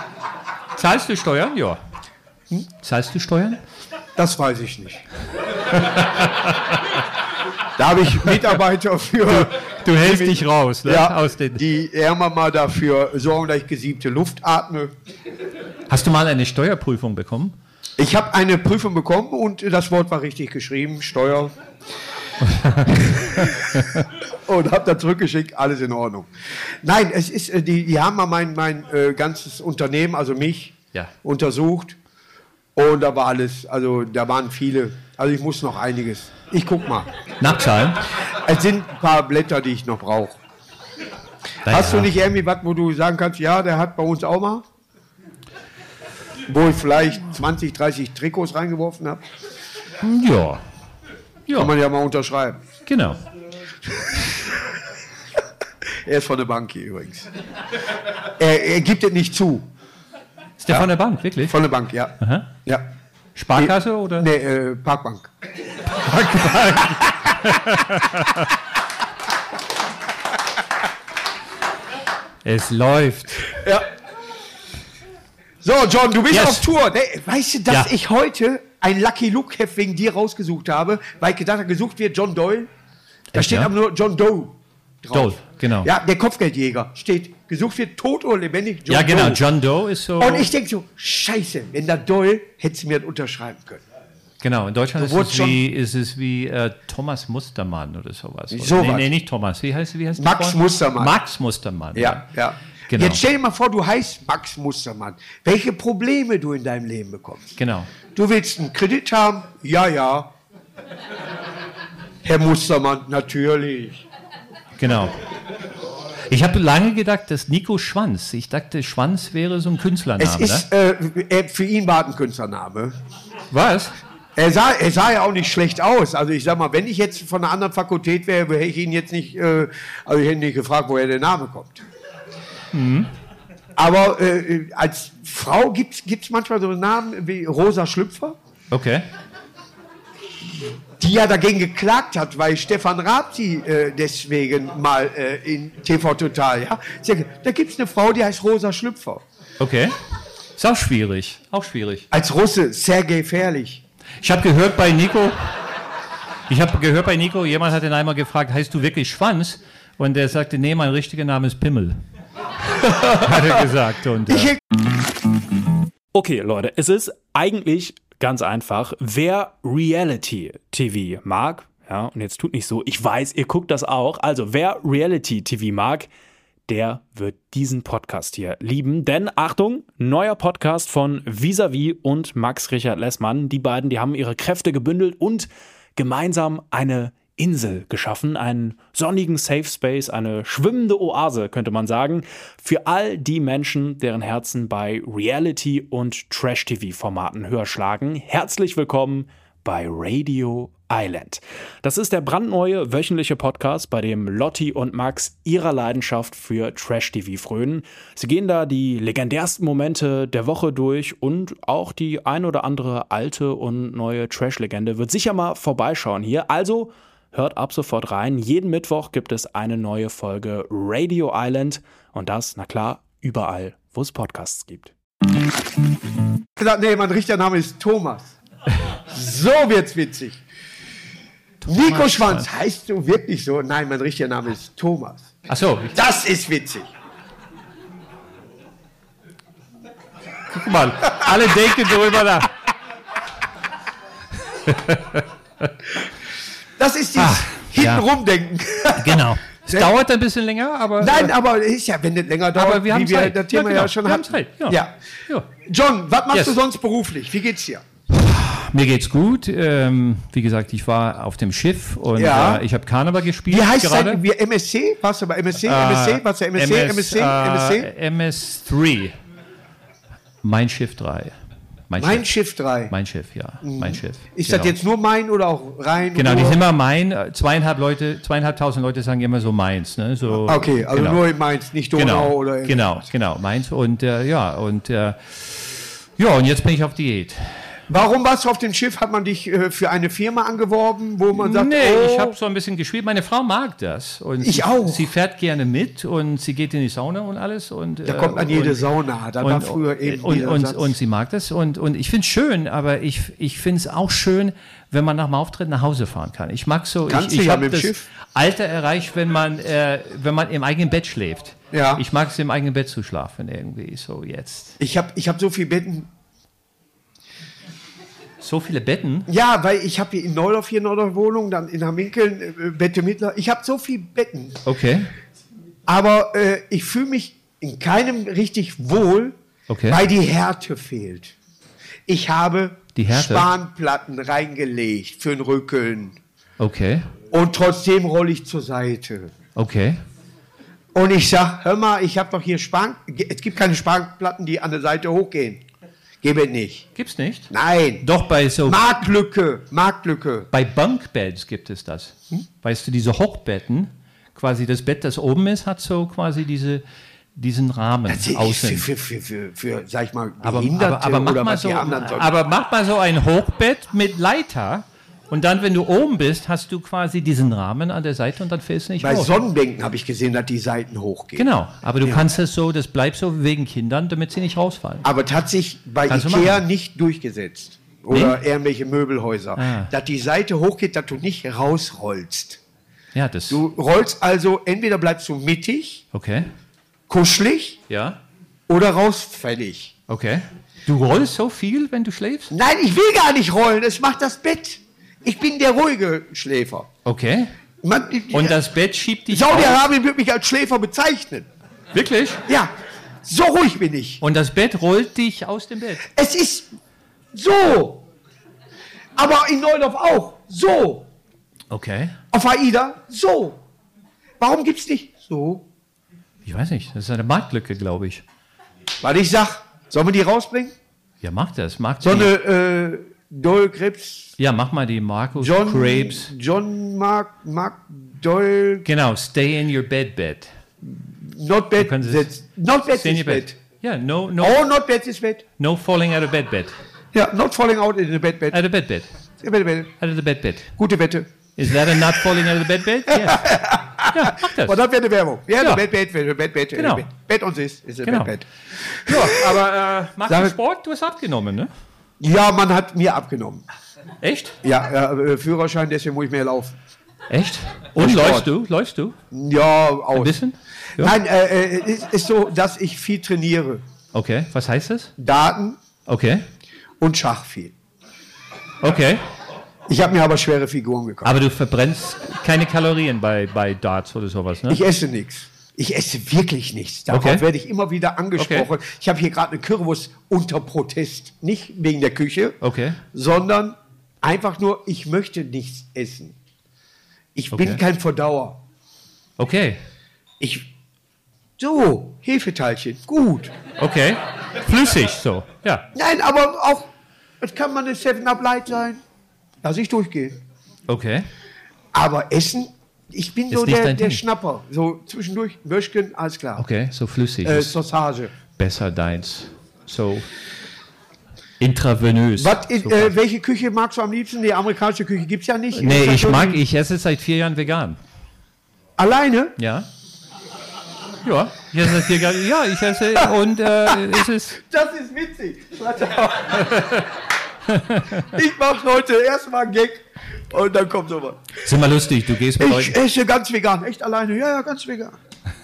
Zahlst du Steuern? Ja. Zahlst du Steuern? Das weiß ich nicht. Da habe ich Mitarbeiter für. Du hältst dich raus, ne? Ja, Aus den die irgendwann mal dafür sorgen, dass ich gesiebte Luft atme. Hast du mal eine Steuerprüfung bekommen? Ich habe eine Prüfung bekommen und das Wort war richtig geschrieben, Steuer. Und habe da zurückgeschickt, alles in Ordnung. Nein, es ist, äh, die, die haben mal mein, mein äh, ganzes Unternehmen, also mich, Ja. untersucht. Und da war alles, also da waren viele. Also ich muss noch einiges. Ich guck mal. Nachzahlen? Es sind ein paar Blätter, die ich noch brauche. Naja. Hast du nicht irgendwie was, wo du sagen kannst, ja, der hat bei uns auch mal? Wo ich vielleicht zwanzig, dreißig Trikots reingeworfen habe? Ja. Ja, Kann man ja mal unterschreiben. genau. Er ist von der Bank hier übrigens. Er, er gibt es nicht zu. Ist der Ja. von der Bank, wirklich? Von der Bank, ja. Aha. Ja. Sparkasse oder? Nee, äh, Parkbank. Es läuft. Ja. So, John, du bist Yes. auf Tour. Nee, weißt du, dass Ja. ich heute ein Lucky Luke-Heft wegen dir rausgesucht habe, weil ich gedacht habe, gesucht wird John Doyle. Da Echt, steht ja? aber nur John Doe drauf. Doe, genau. Ja, der Kopfgeldjäger steht, gesucht wird tot oder lebendig, John Ja, genau. Doe. John Doe ist so. Und ich denke so, scheiße, wenn da Doyle, hättest du mir das unterschreiben können. Genau, in Deutschland Du ist, wurdest es schon- wie, ist es wie äh, Thomas Mustermann oder sowas. Oder? Sowas. Nee, nee, nicht Thomas. Wie heißt, wie heißt der Max Freund? Mustermann. Max Mustermann. Ja, ja. Genau. Jetzt stell dir mal vor, du heißt Max Mustermann. Welche Probleme du in deinem Leben bekommst. Genau. Du willst einen Kredit haben? Ja, ja. Herr Mustermann, natürlich. Genau. Ich habe lange gedacht, dass Nico Schwanz, ich dachte, Schwanz wäre so ein Künstlername. Es ist, ne? äh, er- für ihn war ein Künstlername. Was? Er sah, er sah ja auch nicht schlecht aus. Also ich sag mal, wenn ich jetzt von einer anderen Fakultät wäre, hätte ich ihn jetzt nicht, äh, also ich hätte nicht gefragt, woher der Name kommt. Mhm. Aber äh, als Frau gibt es manchmal so Namen wie Rosa Schlüpfer, Okay. die ja dagegen geklagt hat, weil Stefan Raab sie äh, deswegen mal äh, in T V Total, ja. Sie hat gesagt, da gibt es eine Frau, die heißt Rosa Schlüpfer. Okay. Ist auch schwierig. Auch schwierig. Als Russe sehr gefährlich. Ich habe gehört bei Nico, ich habe gehört bei Nico, jemand hat ihn einmal gefragt, heißt du wirklich Schwanz? Und er sagte, nee, mein richtiger Name ist Pimmel. Hat er gesagt. Und, äh, Ich, Okay, Leute, es ist eigentlich ganz einfach. Wer Reality-T V mag, ja, und jetzt tut nicht so, ich weiß, ihr guckt das auch, also wer Reality-T V mag, der wird diesen Podcast hier lieben. Denn, Achtung, neuer Podcast von Vis-a-vis und Max Richard Lessmann. Die beiden, die haben ihre Kräfte gebündelt und gemeinsam eine Insel geschaffen, einen sonnigen Safe Space, eine schwimmende Oase, könnte man sagen, für all die Menschen, deren Herzen bei Reality- und Trash-T V-Formaten höher schlagen. Herzlich willkommen bei Radio Island. Das ist der brandneue wöchentliche Podcast, bei dem Lotti und Max ihrer Leidenschaft für Trash-T V frönen. Sie gehen da die legendärsten Momente der Woche durch und auch die ein oder andere alte und neue Trash-Legende wird sicher mal vorbeischauen hier. Also hört ab sofort rein. Jeden Mittwoch gibt es eine neue Folge Radio Island und das, na klar, überall, wo es Podcasts gibt. gesagt, nee, mein richtiger Name ist Thomas. So wird's witzig. Nico Schwanz, heißt du wirklich so? Nein, mein richtiger Name ist Thomas. ach so, ich, Das ist witzig. guck mal, alle denken darüber nach. Das ist dieses ja. hintenrumdenken. Genau. Es dauert ein bisschen länger, aber... Nein, aber ist ja, wenn das länger dauert, Aber wir haben wie wir Zeit. das Thema Ja, ja, genau. schon Wir haben hatten. Zeit, ja. Ja. Ja. John, was machst Yes. du sonst beruflich? Wie geht's dir? Mir geht's gut. Ähm, wie gesagt, ich war auf dem Schiff und Ja. äh, ich habe Karneval gespielt. Wie heißt gerade. dein, wie M S C? Warst du bei M S C? M S C? Warst du M S C? M S C? M S C? Äh, M S drei. Mein Schiff drei. Mein Schiff drei. Mein Schiff, ja. Mein Schiff. Ist genau. das jetzt nur mein oder auch rein? Genau, die nur? sind immer mein. äh, Zweieinhalb Leute, zweieinhalbtausend Leute sagen immer so meins. Ne? So, Okay, also genau. nur in Mainz, nicht Donau Genau, oder irgendwas. genau, genau, meins. Und äh, ja, und äh, ja, und jetzt bin ich auf Diät. Warum warst du auf dem Schiff? Hat man dich äh, für eine Firma angeworben, wo man sagt, Nee, oh, ich habe so ein bisschen gespielt. Meine Frau mag das. Und Ich sie, auch. Sie fährt gerne mit und sie geht in die Sauna und alles. Und, da kommt an jede Sauna. Da war früher eben und, dieser und, Satz. und sie mag das. Und, und ich finde es schön, aber ich, ich finde es auch schön, wenn man nach dem Auftritt nach Hause fahren kann. Ich mag so, Kannst ich, du ich ja habe mit dem das Schiff. Alter erreicht, wenn man, äh, wenn man im eigenen Bett schläft. Ja. Ich mag es im eigenen Bett zu schlafen irgendwie, so jetzt. Ich habe ich hab so viele Betten. So viele Betten? Ja, weil ich habe hier in Neudorf hier noch eine Wohnung, dann in Hamminkeln, äh, Bette Mittler. Ich habe so viele Betten. Okay. Aber äh, ich fühle mich in keinem richtig wohl, Okay. weil die Härte fehlt. Ich habe Die Härte? Spanplatten reingelegt für den Rücken. Okay. Und trotzdem rolle ich zur Seite. Okay. Und ich sag, hör mal, ich habe doch hier Span... Es gibt keine Spanplatten, die an der Seite hochgehen. Gebe es nicht. Gibt's nicht? Nein. Doch bei so Marktlücke, Marktlücke. bei Bunkbeds gibt es das. Hm? Weißt du, diese Hochbetten, quasi das Bett, das oben ist, hat so quasi diese, diesen Rahmen Das ist außen. für, für, für, für, für, sag ich mal, Aber, Behinderte aber, aber, mach oder mal was so, die anderen sollen. aber mach mal so ein Hochbett mit Leiter und dann, wenn du oben bist, hast du quasi diesen Rahmen an der Seite und dann fällst du nicht Bei raus. Sonnenbänken habe ich gesehen, dass die Seiten hochgehen. Genau, aber du Ja. kannst es so, das bleibt so wegen Kindern, damit sie nicht rausfallen. Aber das hat sich bei Kannst du Ikea machen. nicht durchgesetzt. Oder irgendwelche Möbelhäuser. Ah. Dass die Seite hochgeht, dass du nicht rausrollst. Ja, das. Du rollst also, entweder bleibst du mittig, Okay. kuschelig Ja. oder rausfällig. Okay. Du rollst so viel, wenn du schläfst? Nein, ich will gar nicht rollen, es macht das Bett. Ich bin der ruhige Schläfer. Okay. Man, Und das Bett schiebt dich auf? Saudi-Arabien würde mich als Schläfer bezeichnen. Wirklich? Ja, so ruhig bin ich. Und das Bett rollt dich aus dem Bett? Es ist so. Aber in Neudorf auch. So. Okay. Auf AIDA so. Warum gibt's nicht so? Ich weiß nicht, das ist eine Marktlücke, glaube ich. Weil ich sag, sollen wir die rausbringen? Ja, mach das. Mach So die. eine äh, Doyle Krebs, Ja, mach mal die Markus John Krebs. John Mark, Mark Doyle, Genau, stay in your bed bed. not bad, können Sie- that's, not bad Stay in is your bed. bed. Ja, no, no, Oh, not bad is bed. no falling out of bed bed. Ja, not falling out in the bed bed. Out of bed bed. Bed, bed. Out of the bed bed. Gute Wette. Is that a not falling out of the bed bed? Yes. Ja, mach das. Und das wäre eine Werbung. Ja, Ja. Bed, Bed, Bed, Bed, Bed. Genau. Bed, Bed und Sis ist ein Genau. Bed, Bed. Ja, aber äh, machst Sag- du Sport? Du hast abgenommen, ne? Ja, man hat mir abgenommen. Echt? Ja, ja äh, Führerschein, deswegen muss ich mehr laufen. Echt? Und Sport. läufst du? Läufst du? Ja, aus. Ein bisschen? Ja. Nein, äh, äh, es ist, ist so, dass ich viel trainiere. Okay, was heißt das? Daten Okay. und Schach viel. Okay. Ich habe mir aber schwere Figuren gekauft. Aber du verbrennst keine Kalorien bei, bei Darts oder sowas, ne? Ich esse nichts. Ich esse wirklich nichts. Darauf Okay. werde ich immer wieder angesprochen. Ich habe hier gerade eine Currywurst unter Protest. Nicht wegen der Küche, Okay. sondern einfach nur, ich möchte nichts essen. Ich bin Okay. kein Verdauer. Okay. Ich. So, Hefeteilchen, gut. Okay. Flüssig, so. Ja. Nein, aber auch, es kann mal eine seven up Light sein. Lass ich durchgehen. Okay. Aber Essen, ich bin Ist so nicht der, dein der Ding. Schnapper. So zwischendurch, Würstchen, alles klar. Okay, so flüssig. Äh, ist Sausage. besser deins. So intravenös. Was, in, Super. äh, welche Küche magst du am liebsten? Die amerikanische Küche gibt es ja nicht. Nee, Ist das ich so mag, die- ich esse seit vier Jahren vegan. Alleine? Ja. Ja, ich esse seit vier Jahren. Ja, ich esse und äh, es ist. Das ist witzig. Warte mal. Ich mache heute erstmal einen Gag und dann kommt sowas. Ist immer lustig, du gehst mit Ich Leuten. esse ganz vegan. Echt alleine? Ja, ja, ganz vegan.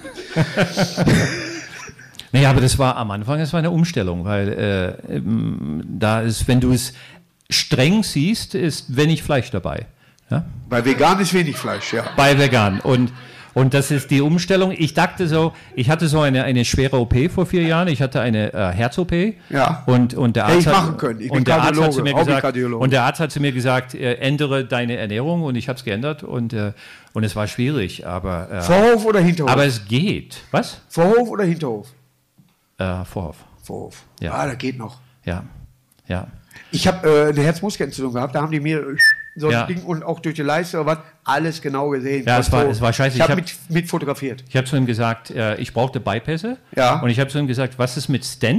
Nee, aber das war am Anfang, das war eine Umstellung, weil äh, ähm, da ist, wenn du es streng siehst, ist wenig Fleisch dabei. Ja? Bei vegan ist wenig Fleisch, ja. Bei vegan. Und, und das ist die Umstellung. Ich dachte so, ich hatte so eine, eine schwere O P vor vier Jahren. Ich hatte eine äh, Herz-O P. Ja. Und, und der Hätte Arzt ich hat, machen können. Ich bin und der Arzt hat Kardiologe, zu mir gesagt, Hobbykardiologe. und der Arzt hat zu mir gesagt, äh, ändere deine Ernährung. Und ich habe es geändert. Und, äh, und es war schwierig. Aber, äh, Vorhof oder Hinterhof? aber es geht. Was? Vorhof oder Hinterhof? Äh, Vorhof. Vorhof. Ja. Ah, das geht noch. Ja. Ja. Ich habe äh, eine Herzmuskelentzündung gehabt. Da haben die mir so Ja. ein Ding und auch durch die Leiste oder was, alles genau gesehen. Ja, es war- Foto. es war scheiße. Ich habe Ich mit, mit fotografiert. Ich habe zu ihm gesagt, äh, ich brauchte Bypässe. Ja. Und ich habe zu ihm gesagt, was ist mit Stents?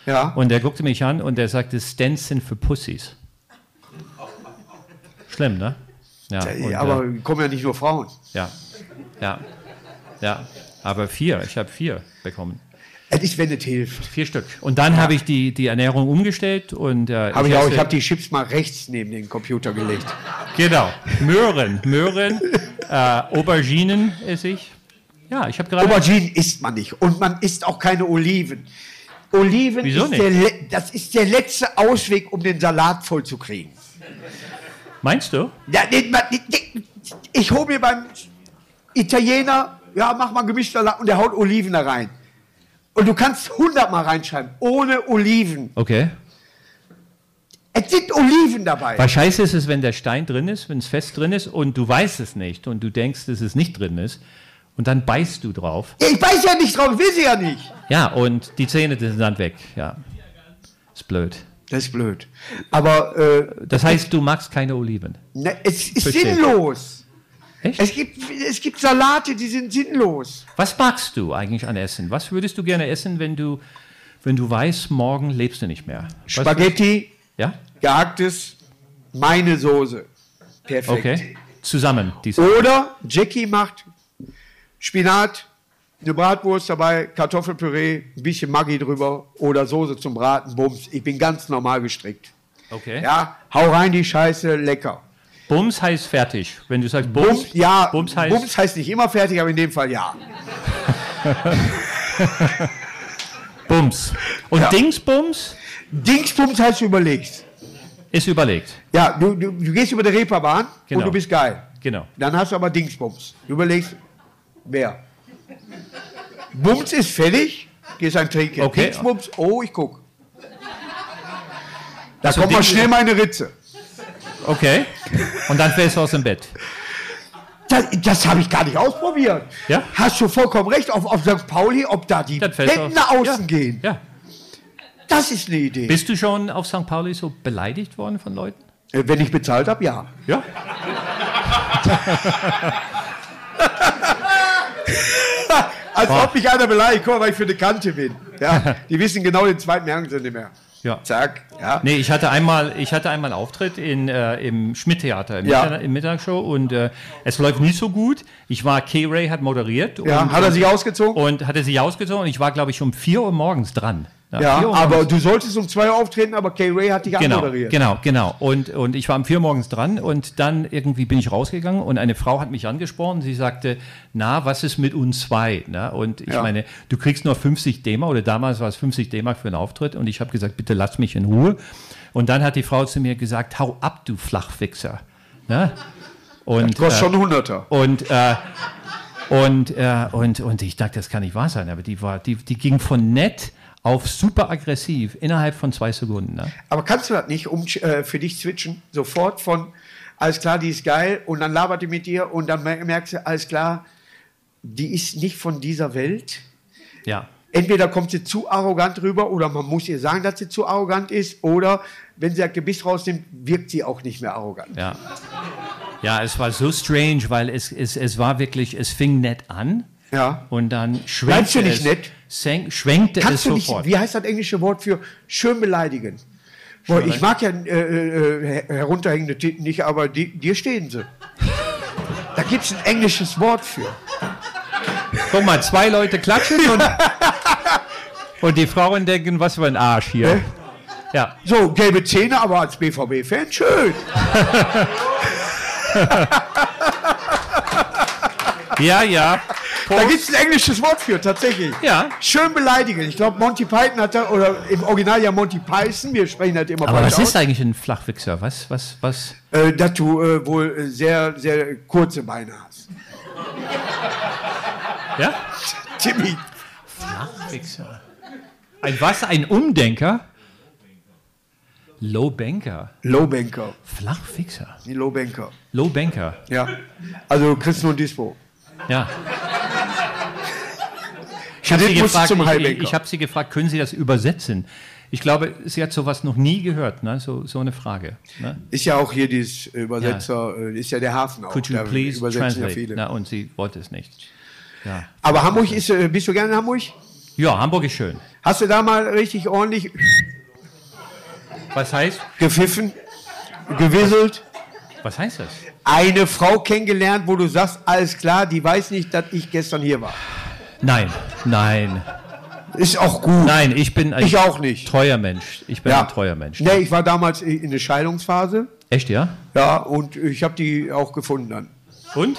Ja. Und der guckte mich an und der sagte, Stents sind für Pussys. Schlimm, ne? Ja, und, Ja, aber äh, kommen ja nicht nur Frauen. ja, ja, ja. Aber vier, ich habe vier bekommen. Es ist, wenn es hilft. Vier Stück. Und dann habe ich die, die Ernährung umgestellt und äh, Habe ich auch. esse- Ich habe die Chips mal rechts neben den Computer gelegt. Genau. Möhren, Möhren, äh, Auberginen esse ich. Ja, ich habe gerade. Auberginen isst man nicht. Und man isst auch keine Oliven. Oliven Wieso ist nicht? der, le- das ist der letzte Ausweg, um den Salat voll zu kriegen. Meinst du? Ja, nee, man- nee, ich hole mir beim Italiener, ja, mach mal Gemischsalat und der haut Oliven da rein. Und du kannst hundert Mal reinschreiben, ohne Oliven. Okay. Es sind Oliven dabei. Weil scheiße ist es, wenn der Stein drin ist, wenn es fest drin ist und du weißt es nicht und du denkst, dass es nicht drin ist und dann beißt du drauf. Ja, ich weiß ja nicht drauf, ich will sie ja nicht. Ja, und die Zähne die sind dann weg. Ja. Ist blöd. Das ist blöd. Aber äh, Das heißt, du magst keine Oliven. ne, es ist Verstehe. sinnlos. Echt? Es gibt, es gibt Salate, die sind sinnlos. Was magst du eigentlich an Essen? Was würdest du gerne essen, wenn du, wenn du weißt, morgen lebst du nicht mehr? Was- Spaghetti, Ja? gehacktes, meine Soße. Perfekt. Okay. Zusammen. Diese. Oder Jackie macht Spinat, eine Bratwurst dabei, Kartoffelpüree, ein bisschen Maggi drüber oder Soße zum Braten, Bums. Ich bin ganz normal gestrickt. Okay. Ja, hau rein die Scheiße, lecker. Bums heißt fertig. Wenn du sagst Bums, Bums, ja, Bums heißt. Bums heißt nicht immer fertig, aber in dem Fall ja. Bums. Und Ja. Dingsbums Dingsbums heißt, du überlegst. ist überlegt. Ja, du, du, du gehst über die Reeperbahn Genau. und du bist geil. Genau. Dann hast du aber Dingsbums. Du überlegst, wer? Bums ist fertig, gehst ein Trinken. Okay. Dingsbums, oh, ich guck. Da Also kommt mal Dings- schnell meine Ritze. Okay. Und dann fällst du aus dem Bett. Das, das habe ich gar nicht ausprobiert. Ja? Hast du vollkommen recht, auf, auf Sankt Pauli, ob da die Dann fällst du Betten aus- nach außen ja. gehen. Ja. Das ist eine Idee. Bist du schon auf Sankt Pauli so beleidigt worden von Leuten? Äh, Wenn ich bezahlt habe, ja. Ja. Als ob mich einer beleidigt, guck mal, weil ich für eine Kante bin. Ja, die wissen genau, den zweiten merken sie nicht mehr. Ja. Zack, ja. Nee, ich hatte einmal, ich hatte einmal einen Auftritt in, äh, im Schmidt-Theater im, Ja. Mittag, im Mittagsshow und äh, es läuft nicht so gut. Ich war, K-Ray hat moderiert. Ja, und, hat er sich ausgezogen? Und hatte sich ausgezogen und ich war, glaube ich, um vier Uhr morgens dran. Ja, vier Uhr aber morgens. du solltest um zwei Uhr auftreten, aber K-Ray hat dich Genau, anmoderiert. genau, genau. Und, und ich war um vier Uhr morgens dran und dann irgendwie bin ich rausgegangen und eine Frau hat mich angesprochen. Sie sagte, na, was ist mit uns zwei? Na, und ich Ja. meine, du kriegst nur fünfzig D-Mark oder damals war es fünfzig D-Mark für einen Auftritt und ich habe gesagt, bitte lass mich in Ruhe. Und dann hat die Frau zu mir gesagt, hau ab, du Flachwichser. Na? Und, Kostet äh, schon ein Hunderter. und, äh, und, äh, und, und ich dachte, das kann nicht wahr sein, aber die, war, die, die ging von nett auf super aggressiv innerhalb von zwei Sekunden. Ne? Aber kannst du das nicht um, äh, für dich switchen? Sofort von, alles klar, die ist geil, und dann labert die mit dir und dann mer- merkst du, alles klar, die ist nicht von dieser Welt. Ja. Entweder kommt sie zu arrogant rüber oder man muss ihr sagen, dass sie zu arrogant ist, oder wenn sie das Gebiss rausnimmt, wirkt sie auch nicht mehr arrogant. Ja. Ja, es war so strange, weil es, es, es war wirklich, es fing nett an Ja. und dann Bleibst schwenkte du nicht es, nett? Senk, schwenkte Kannst es du nicht, sofort. wie heißt das englische Wort für schön beleidigen? Boah, ich mag ja äh, äh, her- herunterhängende Titten nicht, aber die, dir stehen sie. Da gibt es ein englisches Wort für. Guck mal, zwei Leute klatschen und, und die Frauen denken, was für ein Arsch hier. Ja, So, gelbe Zähne, aber als B V B-Fan schön. ja, ja. Da gibt es ein englisches Wort für, tatsächlich. Ja. Schön beleidigen. Ich glaube, Monty Python hat da, oder im Original ja Monty Python, wir sprechen halt immer Aber falsch was ist aus, eigentlich ein Flachwichser? Was, was, was? äh, dass du äh, wohl äh, sehr, sehr kurze Beine hast. Ja? Timmy. Flachwichser. Ein was? Ein Umdenker? Lowbanker. Lowbanker. Flachwichser. Die Lowbanker. Lowbanker. Ja. Also Christen und Dispo. Ja. Ich habe sie, Kredit muss gefragt, zum ich, Highbanker. ich hab sie gefragt, können Sie das übersetzen? Ich glaube, sie hat sowas noch nie gehört, ne? so, so eine Frage. Ne? Ist ja auch hier dieses Übersetzer, äh, ist ja der Hafen auch. Could you da please übersetzen ja translate? viele. Na, und sie wollte es nicht. Ja. Aber Hamburg ist, äh, bist du gerne in Hamburg? Ja, Hamburg ist schön. Hast du da mal richtig ordentlich Was heißt? gepfiffen, gewisselt? Was heißt das? Eine Frau kennengelernt, wo du sagst, alles klar, die weiß nicht, dass ich gestern hier war. Nein, nein, Ist auch gut. nein, ich bin ein Ich auch nicht. treuer Mensch. Ich bin ein treuer Mensch. Nee, ich war damals in der Scheidungsphase. Echt, ja? Ja, und ich habe die auch gefunden dann. Und?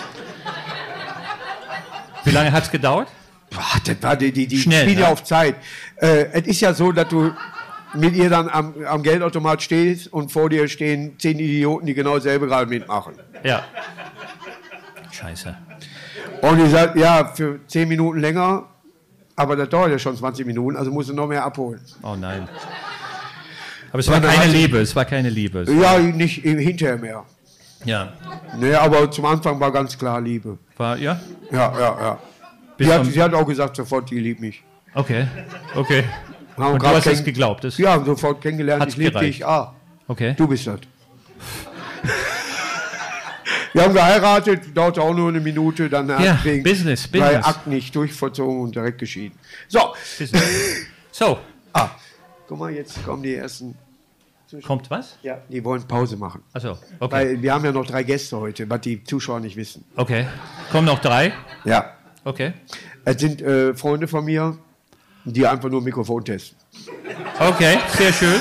Wie lange hat es gedauert? Boah, das war die, die, die Schnell, spielen ne? ja auf Zeit. Äh, es ist ja so, dass du mit ihr dann am, am Geldautomat stehst und vor dir stehen zehn Idioten, die genau dasselbe gerade mitmachen. Ja. Scheiße. Und die sagt, ja, für zehn Minuten länger, aber das dauert ja schon zwanzig Minuten, also musst du noch mehr abholen. Oh nein. Aber es war dann keine hatte- Liebe, es war keine Liebe. Es Ja, nicht hinterher mehr. Ja. Nee, aber zum Anfang war ganz klar Liebe. War, ja? Ja, ja, ja. Bis Sie hat, am- sie hat auch gesagt, sofort, die liebt mich. Okay, okay. Haben Und du grad hast es kenn- geglaubt? Das, Ja, sofort kennengelernt, Hat's ich liebe gereicht. dich. Ah, Okay. du bist das. Wir haben geheiratet, dauerte auch nur eine Minute, dann hat Ja, wegen Business, drei Business. Akten nicht durchvollzogen und direkt geschieden. So, So, ah, guck mal, jetzt kommen die ersten. kommt was? Ja, die wollen Pause machen. Achso, okay. Weil wir haben ja noch drei Gäste heute, was die Zuschauer nicht wissen. Okay. Kommen noch drei? Ja, Okay. es sind äh, Freunde von mir, die einfach nur Mikrofon testen. Okay, sehr schön.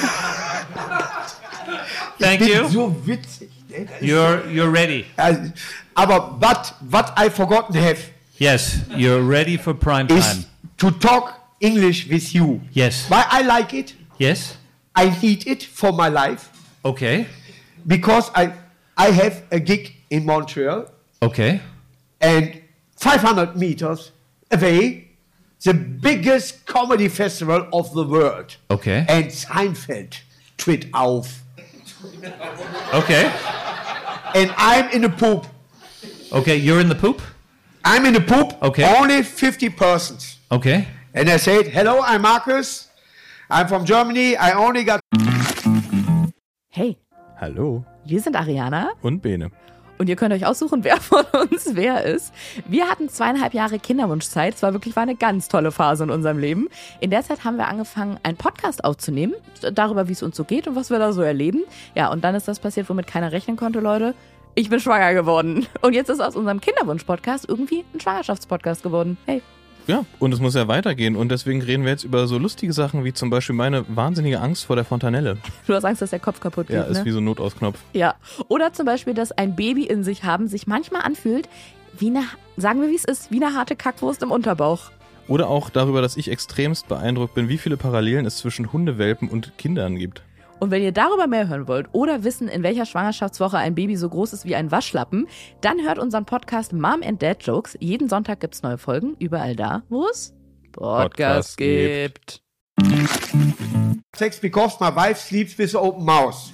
Thank you. So witzig. Ne? You're, you're ready. Also, aber what, what I forgotten have Yes, you're ready for prime time. is to talk English with you. Yes. Why I like it, Yes? I need it for my life, Okay. because I, I have a gig in Montreal, Okay. and five hundred meters away, the biggest comedy festival of the world. Okay. And Seinfeld tritt auf. Okay. And I'm in the poop. Okay, you're in the poop? I'm in the poop, Okay. only fifty persons. Okay. And I said, hello, I'm Marcus. I'm from Germany. I only got... Hey, Hallo wir sind Ariana und Bene. und ihr könnt euch aussuchen, wer von uns wer ist. Wir hatten zweieinhalb Jahre Kinderwunschzeit. Es war wirklich war eine ganz tolle Phase in unserem Leben. In der Zeit haben wir angefangen, einen Podcast aufzunehmen, darüber, wie es uns so geht und was wir da so erleben. Ja, und dann ist das passiert, womit keiner rechnen konnte, Leute. Ich bin schwanger geworden. Und jetzt ist aus unserem Kinderwunsch-Podcast irgendwie ein Schwangerschaftspodcast geworden. Hey. Ja, und es muss ja weitergehen und deswegen reden wir jetzt über so lustige Sachen wie zum Beispiel meine wahnsinnige Angst vor der Fontanelle. Du hast Angst, dass der Kopf kaputt geht, Ja, ist ne? wie so ein Notausknopf. Ja. Oder zum Beispiel, dass ein Baby in sich haben sich manchmal anfühlt, wie eine, sagen wir wie es ist, wie eine harte Kackwurst im Unterbauch. Oder auch darüber, dass ich extremst beeindruckt bin, wie viele Parallelen es zwischen Hundewelpen und Kindern gibt. Und wenn ihr darüber mehr hören wollt oder wissen, in welcher Schwangerschaftswoche ein Baby so groß ist wie ein Waschlappen, dann hört unseren Podcast Mom and Dad Jokes. Jeden Sonntag gibt's neue Folgen, überall da, wo es Podcasts Podcast gibt. gibt. Sex because my wife sleeps with an open mouth.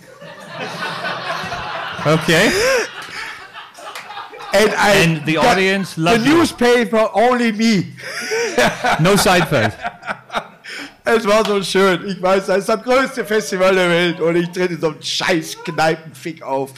Okay. And, I, And the got audience the loves you. newspaper, only me. No Seinfeld. Es war so schön. Ich weiß, das ist das größte Festival der Welt und ich trete so einen scheiß Kneipenfick auf.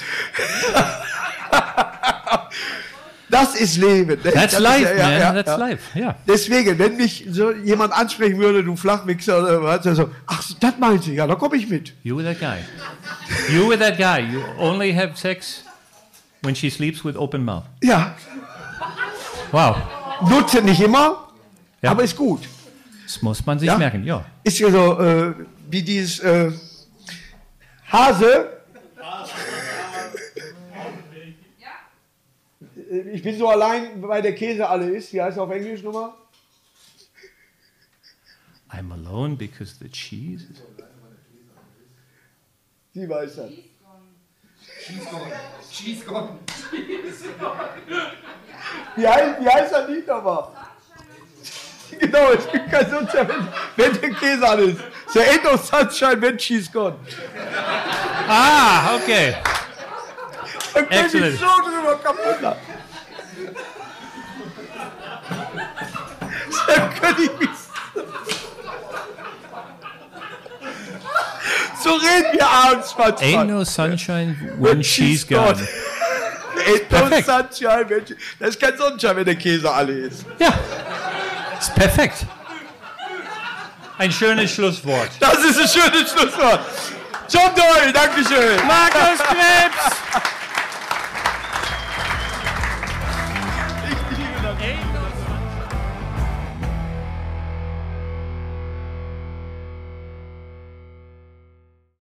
Das ist Leben. Ne? That's Das life, ist, ja, man. ja, That's ja. life. Ja. Deswegen, wenn mich so jemand ansprechen würde, du Flachmixer oder was, dann so, ach, das meinst du, ja, da komme ich mit. You were that guy. You were that guy. You only have sex when she sleeps with open mouth. Ja, Wow. nutze nicht immer, Ja. aber ist gut. Das muss man sich Ja. merken, ja. Ist ja so, äh, wie dieses äh, Hase. Ich bin so allein, weil der Käse alle ist. Wie heißt er auf Englisch nochmal? I'm alone because the cheese is... Sie weiß das. Wie heißt, wie heißt das Lied nochmal? Genau, ich bin kein Sunshine, wenn, wenn der Käse alle ist. There ain't no sunshine when she's gone. Ah, okay. Da könnte ich Excellent. so drüber kaputt lachen. Da könnte ich mich... So reden wir abends manchmal. Ain't no sunshine when she's gone. Ain't no Perfekt. sunshine when she... Das ist kein Sonnenschein, wenn der Käse alle ist. Ja. Ist perfekt. ein schönes Schlusswort. Das ist ein schönes Schlusswort. John Doyle, Dankeschön. Markus Krebs.